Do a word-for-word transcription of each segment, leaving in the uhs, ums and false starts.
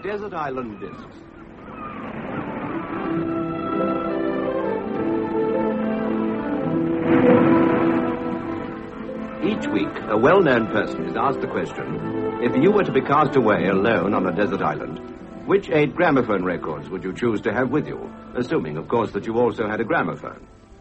Desert Island Discs. Each week, a well-known person is asked the question, if you were to be cast away alone on a desert island, which eight gramophone records would you choose to have with you, assuming, of course, that you also had a gramophone?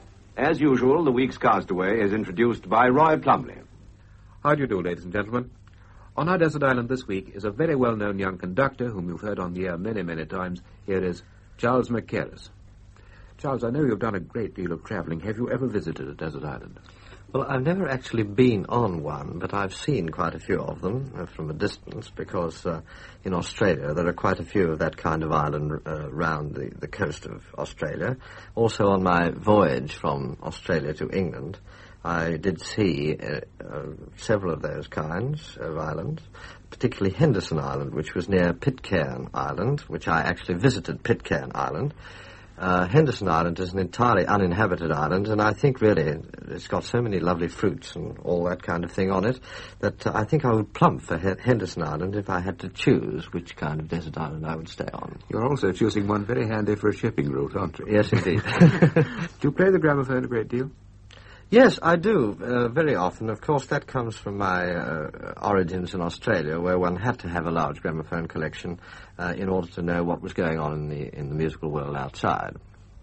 As usual, the week's castaway is introduced by Roy Plumley. How do you do, ladies and gentlemen? On our desert island this week is a very well-known young conductor whom you've heard on the air many, many times. Here is Charles Mackerras. Charles, I know you've done a great deal of traveling. Have you ever visited a desert island? Well, I've never actually been on one, but I've seen quite a few of them uh, from a distance, because uh, in Australia there are quite a few of that kind of island uh, around the, the coast of Australia. Also on my voyage from Australia to England, I did see uh, uh, several of those kinds of islands, particularly Henderson Island, which was near Pitcairn Island, which I actually visited Pitcairn Island. Uh, Henderson Island is an entirely uninhabited island, and I think really it's got so many lovely fruits and all that kind of thing on it that uh, I think I would plump for H- Henderson Island if I had to choose which kind of desert island I would stay on. You're also choosing one very handy for a shipping route, aren't you? Yes, indeed. Do you play the gramophone a great deal? Yes, I do, uh, very often. Of course, that comes from my uh, origins in Australia, where one had to have a large gramophone collection uh, in order to know what was going on in the in the musical world outside.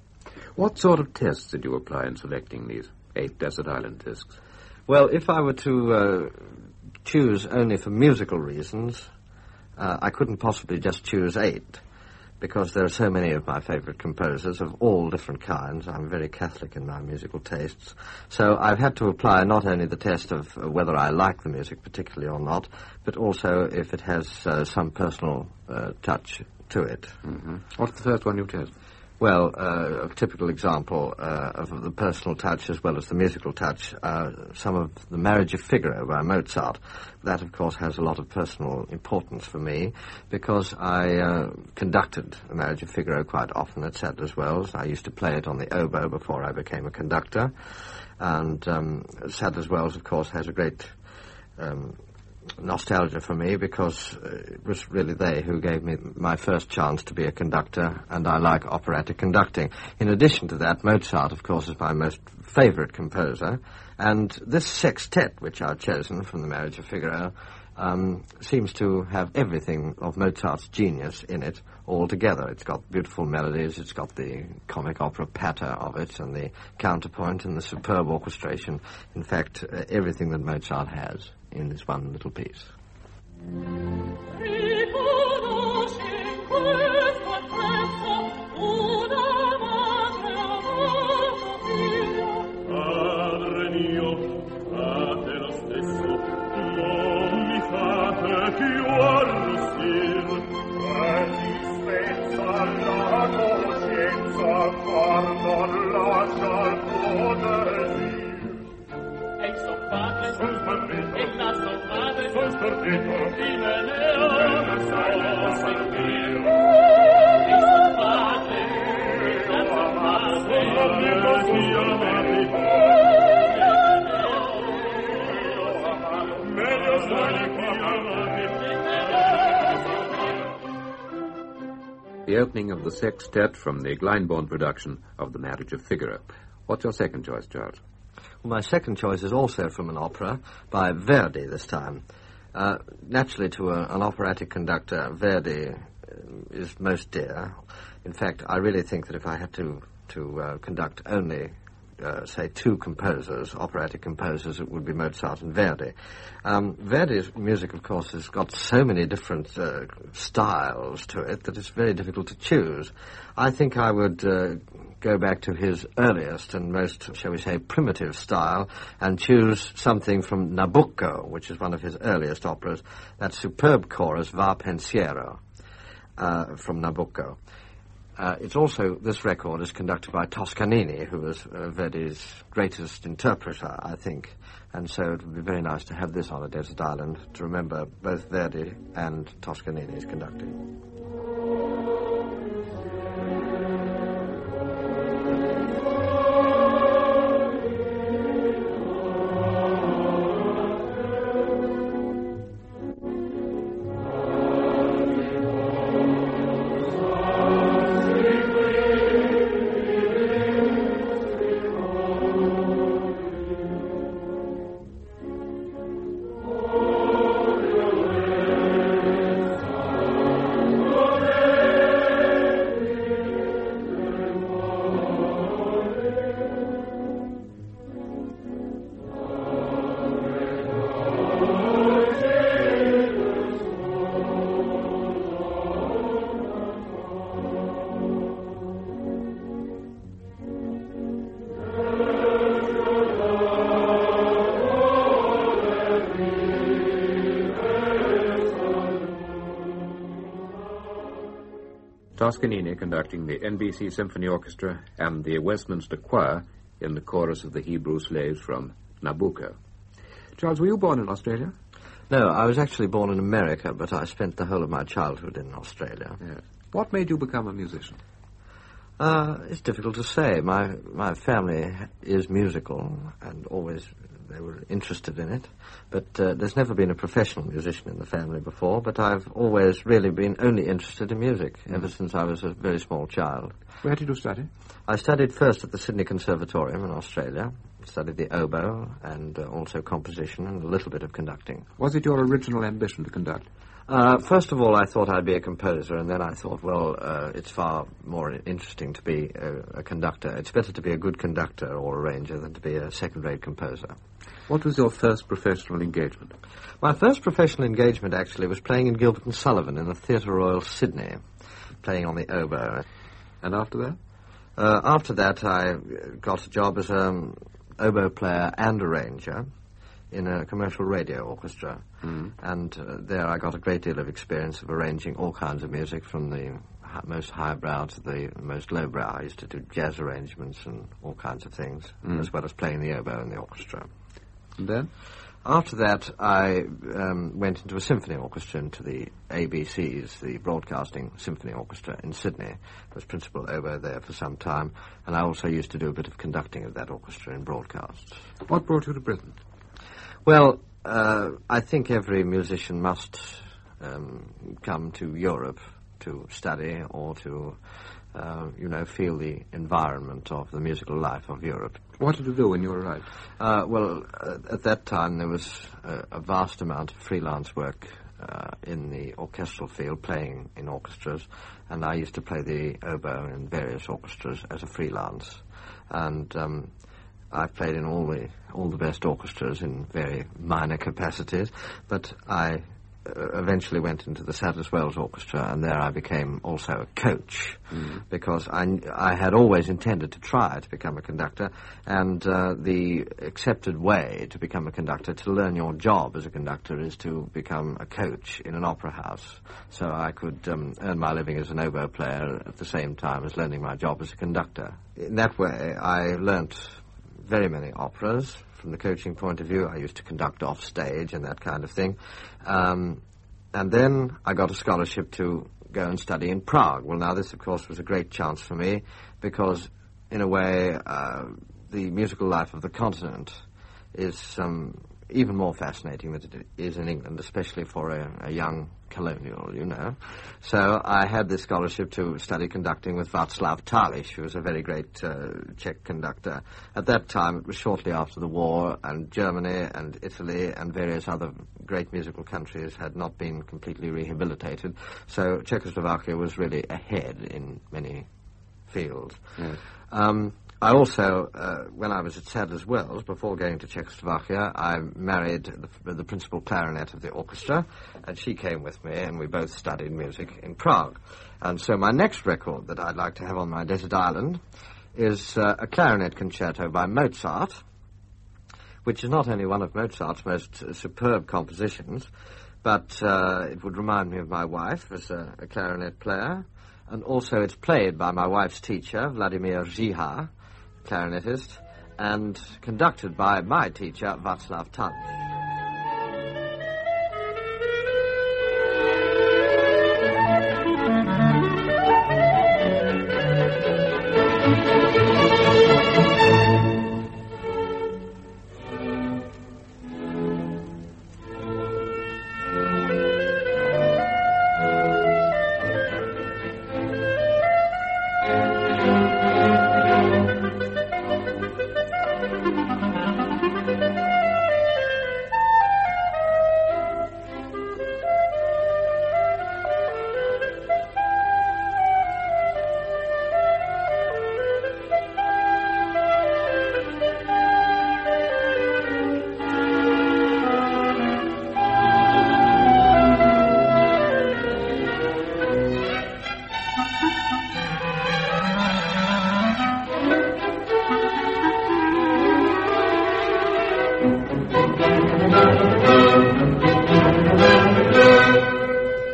What sort of tests did you apply in selecting these eight desert island discs? Well, if I were to uh, choose only for musical reasons, uh, I couldn't possibly just choose eight, because there are so many of my favorite composers of all different kinds. I'm very Catholic in my musical tastes. So I've had to apply not only the test of uh, whether I like the music particularly or not, but also if it has uh, some personal uh, touch to it. Mm-hmm. What's the first one you've tested? Well, uh, a typical example uh, of the personal touch as well as the musical touch, uh, some of The Marriage of Figaro by Mozart. That, of course, has a lot of personal importance for me, because I uh, conducted The Marriage of Figaro quite often at Sadler's Wells. I used to play it on the oboe before I became a conductor. And um, Sadler's Wells, of course, has a great Um, nostalgia for me, because uh, it was really they who gave me my first chance to be a conductor, and I like operatic conducting. In addition to that, Mozart, of course, is my most favorite composer, and this sextet, which I've chosen from The Marriage of Figaro, um, seems to have everything of Mozart's genius in it all together. It's got beautiful melodies, it's got the comic opera patter of it, and the counterpoint, and the superb orchestration. In fact, uh, everything that Mozart has in this one little piece. The opening of the sextet from the Glyndebourne production of The Marriage of Figaro. What's your second choice, Charles? Well, my second choice is also from an opera by Verdi this time. Uh, naturally, to a, an operatic conductor, Verdi uh, is most dear. In fact, I really think that if I had to, to uh, conduct only, uh, say, two composers, operatic composers, it would be Mozart and Verdi. Um, Verdi's music, of course, has got so many different uh, styles to it that it's very difficult to choose. I think I would uh, go back to his earliest and most, shall we say, primitive style and choose something from Nabucco, which is one of his earliest operas, that superb chorus, Va Pensiero, uh, from Nabucco. Uh, it's also, this record is conducted by Toscanini, who was uh, Verdi's greatest interpreter, I think. And so it would be very nice to have this on a desert island to remember both Verdi and Toscanini's conducting. Toscanini conducting the N B C Symphony Orchestra and the Westminster Choir in the chorus of the Hebrew slaves from Nabucco. Charles, were you born in Australia? No, I was actually born in America, but I spent the whole of my childhood in Australia. Yes. What made you become a musician? Uh, it's difficult to say. My my family is musical, and always they were interested in it. But uh, there's never been a professional musician in the family before, but I've always really been only interested in music, mm. ever since I was a very small child. Where did you study? I studied first at the Sydney Conservatorium in Australia, studied the oboe and uh, also composition and a little bit of conducting. Was it your original ambition to conduct? Uh, first of all, I thought I'd be a composer, and then I thought, well, uh, it's far more interesting to be a, a conductor. It's better to be a good conductor or arranger than to be a second-rate composer. What was your first professional engagement? My first professional engagement, actually, was playing in Gilbert and Sullivan in the Theatre Royal Sydney, playing on the oboe. And after that? Uh, after that, I got a job as an oboe player and arranger in a commercial radio orchestra. Mm. And uh, there I got a great deal of experience of arranging all kinds of music, from the hi- most highbrow to the most lowbrow. I used to do jazz arrangements and all kinds of things, mm. as well as playing the oboe in the orchestra. And then? After that, I um, went into a symphony orchestra, into the A B C's, the Broadcasting Symphony Orchestra in Sydney. I was principal oboe there for some time, and I also used to do a bit of conducting of that orchestra in broadcasts. What brought you to Britain? Well, uh, I think every musician must um, come to Europe to study or to, uh, you know, feel the environment of the musical life of Europe. What did you do when you arrived? Uh, well, uh, at that time there was a, a vast amount of freelance work uh, in the orchestral field, playing in orchestras, and I used to play the oboe in various orchestras as a freelance. And um, I've played in all the all the best orchestras in very minor capacities, but I uh, eventually went into the Sadler's Wells Orchestra, and there I became also a coach, mm. because I, I had always intended to try to become a conductor, and uh, the accepted way to become a conductor, to learn your job as a conductor, is to become a coach in an opera house. So I could um, earn my living as an oboe player at the same time as learning my job as a conductor. In that way, I learnt very many operas. From the coaching point of view, I used to conduct off stage and that kind of thing. Um, and then I got a scholarship to go and study in Prague. Well, now this, of course, was a great chance for me, because, in a way, uh, the musical life of the continent is um, even more fascinating than it is in England, especially for a, a young colonial, you know. So I had this scholarship to study conducting with Václav Tališ, who was a very great uh, Czech conductor. At that time, it was shortly after the war, and Germany and Italy and various other great musical countries had not been completely rehabilitated. So Czechoslovakia was really ahead in many fields. Yes. Um, I also, uh, when I was at Sadler's Wells, before going to Czechoslovakia, I married the, the principal clarinet of the orchestra, and she came with me, and we both studied music in Prague. And so my next record that I'd like to have on my desert island is uh, a clarinet concerto by Mozart, which is not only one of Mozart's most uh, superb compositions, but uh, it would remind me of my wife as a, a clarinet player, and also it's played by my wife's teacher, Vladimir Zhiha, clarinetist, and conducted by my teacher, Václav Tališ.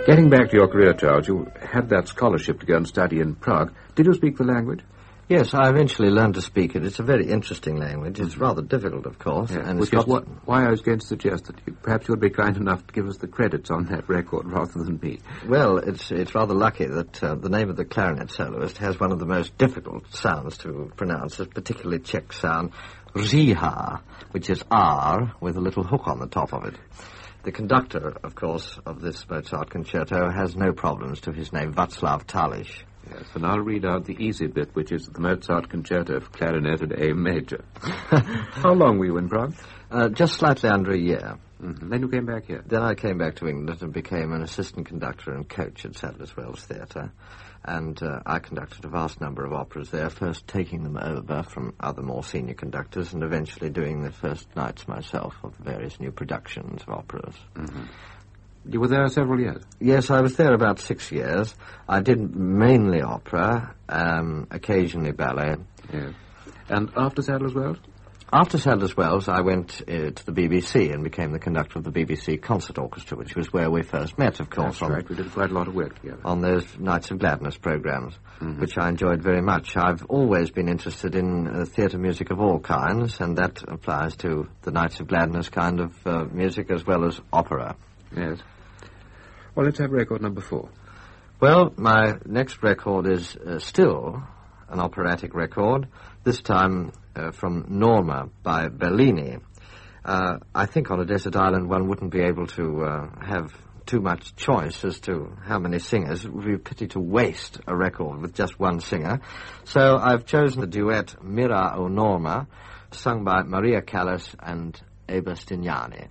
Getting back to your career, Charles, you had that scholarship to go and study in Prague. Did you speak the language? Yes, I eventually learned to speak it. It's a very interesting language. It's rather difficult, of course. Yeah, and which it's is got... what, why I was going to suggest that you, perhaps you would be kind enough to give us the credits on that record rather than me. Well, it's it's rather lucky that uh, the name of the clarinet soloist has one of the most difficult sounds to pronounce, a particularly Czech sound, Riha, which is R with a little hook on the top of it. The conductor, of course, of this Mozart concerto has no problems to his name, Václav Talish. Yes, and I'll read out the easy bit, which is the Mozart Concerto for Clarinet at A major. How long were you in Prague? Uh, just slightly under a year. Mm-hmm. Then you came back here? Then I came back to England and became an assistant conductor and coach at Sadler's Wells Theatre. And uh, I conducted a vast number of operas there, first taking them over from other more senior conductors and eventually doing the first nights myself of various new productions of operas. Mm-hmm. You were there several years? Yes, I was there about six years. I did mainly opera, um, occasionally ballet. Yes. And after Sadler's Wells? After Sadler's Wells, I went uh, to the B B C and became the conductor of the B B C Concert Orchestra, which was where we first met, of course. That's on, right. We did quite a lot of work together. On those Nights of Gladness programmes, mm-hmm. which I enjoyed very much. I've always been interested in uh, theatre music of all kinds, and that applies to the Nights of Gladness kind of uh, music as well as opera. Yes. Well, let's have record number four. Well, my next record is uh, still an operatic record, this time uh, from Norma by Bellini. Uh, I think on a desert island one wouldn't be able to uh, have too much choice as to how many singers. It would be a pity to waste a record with just one singer. So I've chosen the duet Mira o Norma, sung by Maria Callas and Eba Stignani.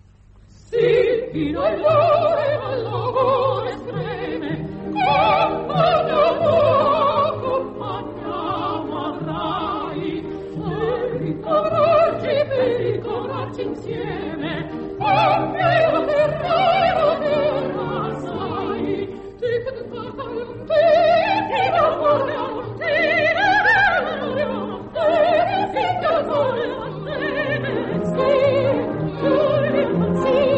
Sì, fino all'ore, all'ore estreme, compagniamo, compagniamo avrai, per ricordarci, per ricordarci insieme, appena terremo terra sai, ti cantata un te, ti d'amore a un te, d'amore a un te, sì, d'amore a un te, sì, giuri, sì.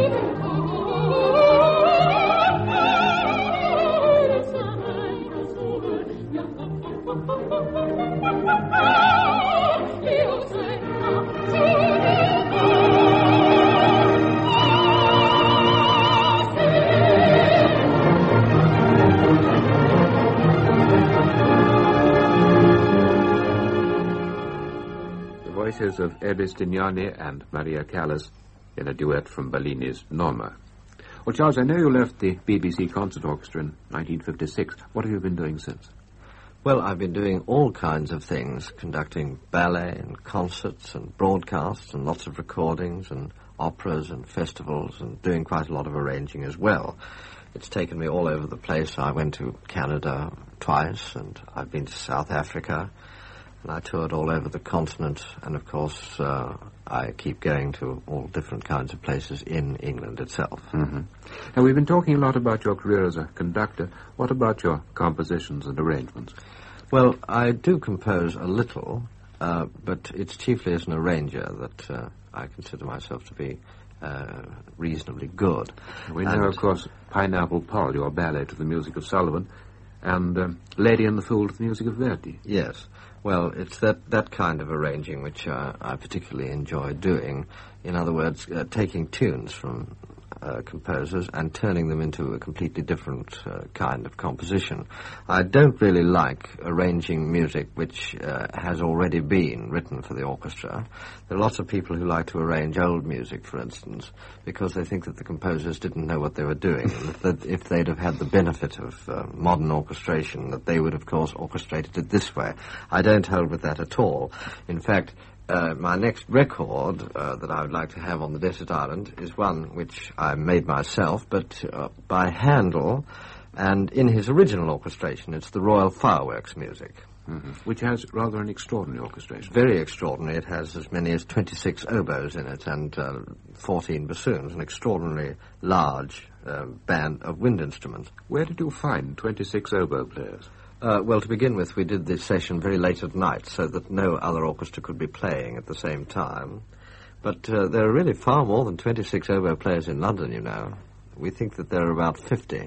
Of Eba Stignani and Maria Callas in a duet from Bellini's Norma. Well, Charles, I know you left the B B C Concert Orchestra in nineteen fifty-six. What have you been doing since? Well, I've been doing all kinds of things, conducting ballet and concerts and broadcasts and lots of recordings and operas and festivals and doing quite a lot of arranging as well. It's taken me all over the place. I went to Canada twice and I've been to South Africa. And I toured all over the continent, and of course, uh, I keep going to all different kinds of places in England itself. Mm-hmm. Now, we've been talking a lot about your career as a conductor. What about your compositions and arrangements? Well, I do compose a little, uh, but it's chiefly as an arranger that uh, I consider myself to be uh, reasonably good. We and know, of course, Pineapple Poll, your ballet to the music of Sullivan, and um, Lady and the Fool to the music of Verdi. Yes. Well, it's that, that kind of arranging which uh, I particularly enjoy doing. In other words, uh, taking tunes from uh, composers and turning them into a completely different uh, kind of composition. I don't really like arranging music which uh, has already been written for the orchestra. There are lots of people who like to arrange old music, for instance, because they think that the composers didn't know what they were doing, and that if they'd have had the benefit of uh, modern orchestration, that they would, of course, orchestrated it this way. I don't hold with that at all. In fact, Uh, my next record uh, that I would like to have on the desert island is one which I made myself, but uh, by Handel, and in his original orchestration, it's the Royal Fireworks music. Mm-hmm. Which has rather an extraordinary orchestration. Very extraordinary. It has as many as twenty-six oboes in it and uh, fourteen bassoons, an extraordinarily large uh, band of wind instruments. Where did you find twenty-six oboe players? Uh, well, to begin with, we did this session very late at night so that no other orchestra could be playing at the same time. But uh, there are really far more than twenty-six oboe players in London, you know. We think that there are about fifty.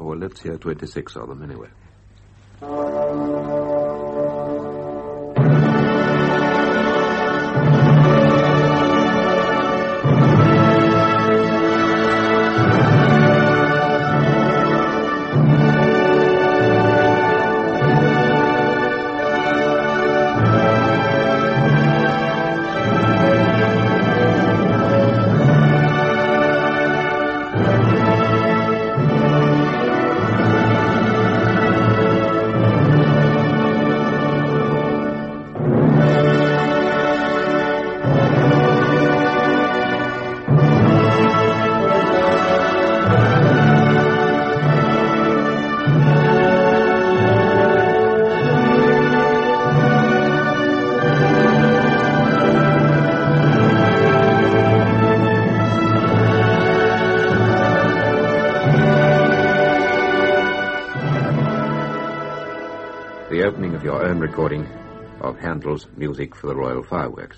Or let's hear twenty-six of them anyway. The opening of your own recording of Handel's Music for the Royal Fireworks.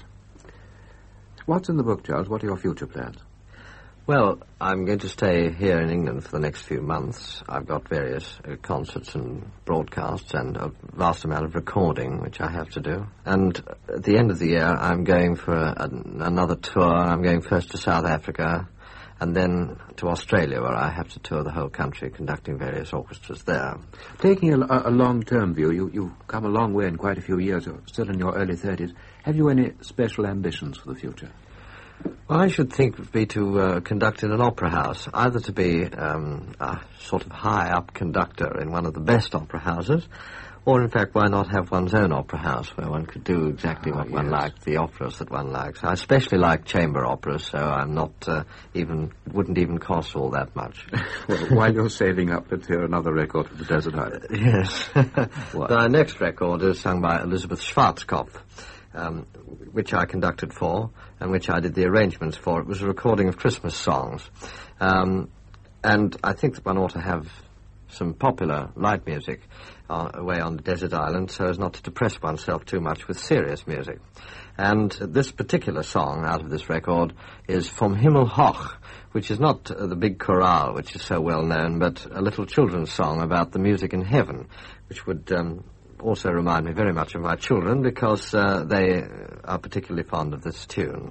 What's in the book, Charles? What are your future plans? Well, I'm going to stay here in England for the next few months. I've got various uh, concerts and broadcasts and a vast amount of recording, which I have to do. And at the end of the year, I'm going for a, another tour. I'm going first to South Africa and then to Australia, where I have to tour the whole country, conducting various orchestras there. Taking a, a long-term view, you, you've come a long way in quite a few years, you're still in your early thirties. Have you any special ambitions for the future? Well, I should think would be to uh, conduct in an opera house, either to be um, a sort of high-up conductor in one of the best opera houses, or, in fact, why not have one's own opera house where one could do exactly Ah, what one yes. liked, the operas that one likes. I especially like chamber operas, so I'm not uh, even, it wouldn't even cost all that much. Well, while you're saving up, let's hear another record of the Desert Island. Yes. What? The next record is sung by Elizabeth Schwarzkopf, um, which I conducted for, and which I did the arrangements for. It was a recording of Christmas songs. Um, and I think that one ought to have some popular light music uh, away on the desert island so as not to depress oneself too much with serious music. And this particular song out of this record is Vom Himmel hoch, which is not uh, the big chorale, which is so well known, but a little children's song about the music in heaven, which would um, also remind me very much of my children because uh, they are particularly fond of this tune.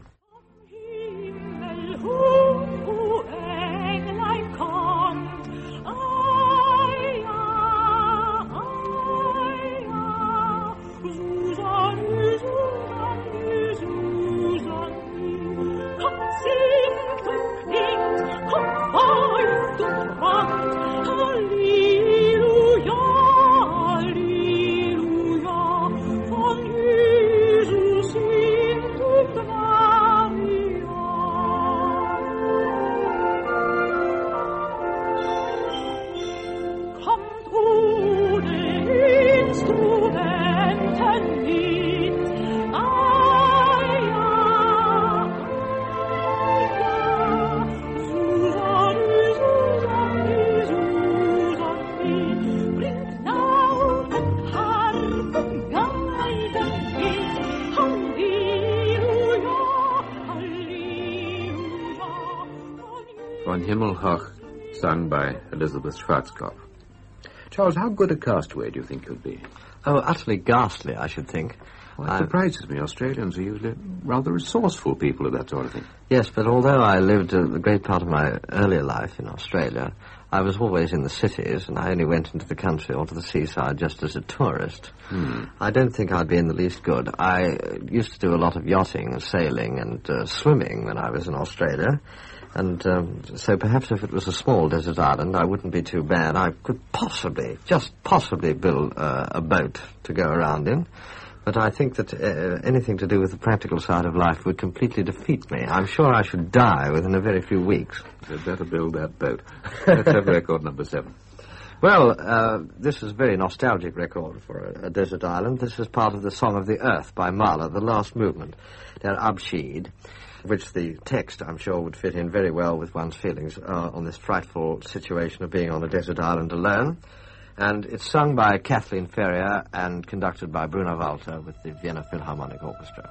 Von Himmel hoch, sung by Elizabeth Schwarzkopf. Charles, how good a castaway do you think you'd be? Oh, utterly ghastly, I should think. Well, it I'm- surprises me. Australians are usually rather resourceful people at that sort of thing. Yes, but although I lived a, a great part of my earlier life in Australia, I was always in the cities, and I only went into the country or to the seaside just as a tourist. Hmm. I don't think I'd be in the least good. I uh, used to do a lot of yachting and sailing and uh, swimming when I was in Australia, and um, so perhaps if it was a small desert island, I wouldn't be too bad. I could possibly, just possibly build uh, a boat to go around in. But I think that uh, anything to do with the practical side of life would completely defeat me. I'm sure I should die within a very few weeks. You'd better build that boat. Let's have record number seven. Well, uh, this is a very nostalgic record for a, a desert island. This is part of the Song of the Earth by Mahler, the last movement, Der Abschied, which the text, I'm sure, would fit in very well with one's feelings uh, on this frightful situation of being on a desert island alone. And it's sung by Kathleen Ferrier and conducted by Bruno Walter with the Vienna Philharmonic Orchestra.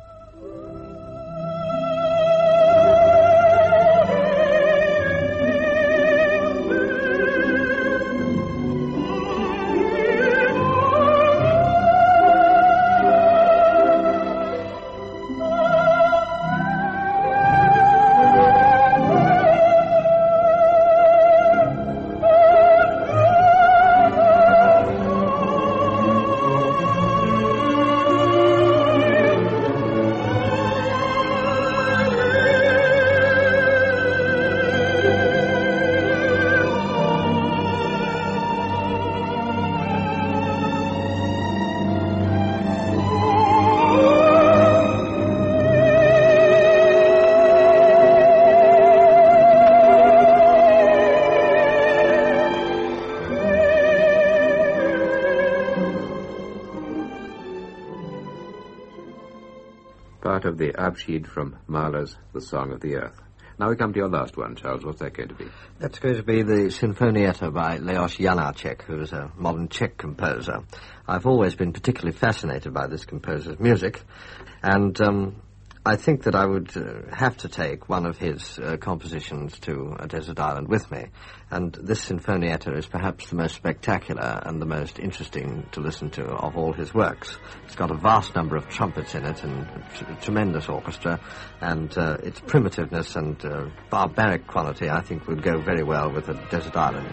Part of the Abschied from Mahler's The Song of the Earth. Now we come to your last one, Charles. What's that going to be? That's going to be the Sinfonietta by Leos Janáček, who is a modern Czech composer. I've always been particularly fascinated by this composer's music, and um, I think that I would uh, have to take one of his uh, compositions to a desert island with me. And this Sinfonietta is perhaps the most spectacular and the most interesting to listen to of all his works. It's got a vast number of trumpets in it and a t- tremendous orchestra, and uh, its primitiveness and uh, barbaric quality, I think, would go very well with a desert island.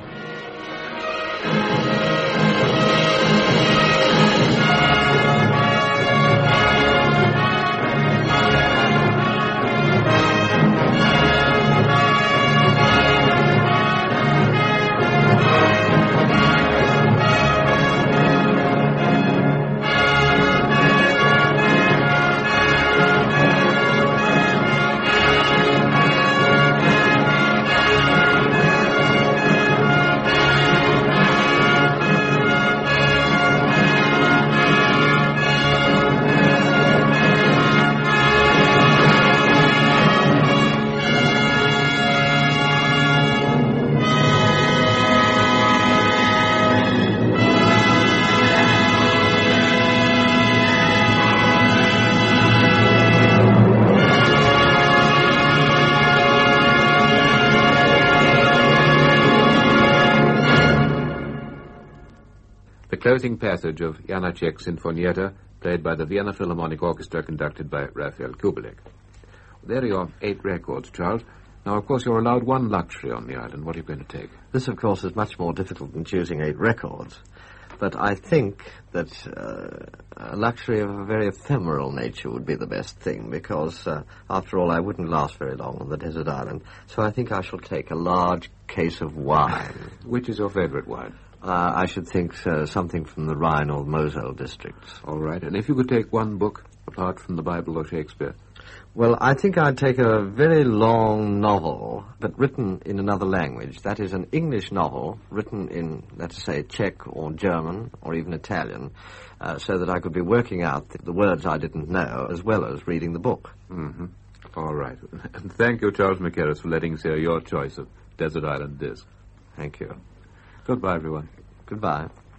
Closing passage of Janáček's Sinfonietta, played by the Vienna Philharmonic Orchestra, conducted by Raphael Kubelik. There are your eight records, Charles. Now, of course, you're allowed one luxury on the island. What are you going to take? This, of course, is much more difficult than choosing eight records. But I think that uh, a luxury of a very ephemeral nature would be the best thing, because, uh, after all, I wouldn't last very long on the desert island. So I think I shall take a large case of wine. Which is your favorite wine? Uh, I should think uh, something from the Rhine or Moselle districts. All right. And if you could take one book, apart from the Bible or Shakespeare? Well, I think I'd take a very long novel, but written in another language. That is, an English novel written in, let's say, Czech or German or even Italian, uh, so that I could be working out the, the words I didn't know as well as reading the book. Mm-hmm. All right. And thank you, Charles Mackerras, for letting us hear your choice of Desert Island Disc. Thank you. Goodbye, everyone. Goodbye.